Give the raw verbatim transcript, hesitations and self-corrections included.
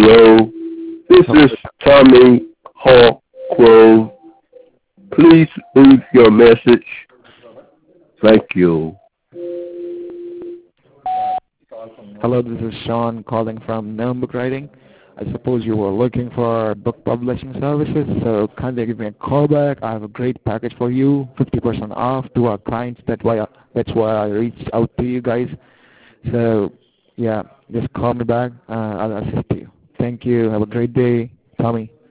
Hello, this is Tommy Hawkgrove. Please leave your message. Thank you. Hello, this is Sean calling from Notebook Writing. I suppose you were looking for book publishing services, so kindly give me a call back. I have a great package for you, fifty percent off to our clients. That's why I, that's why I reached out to you guys. So, yeah, just call me back. Uh, I'll assist you. Thank you. Have a great day, Tommy.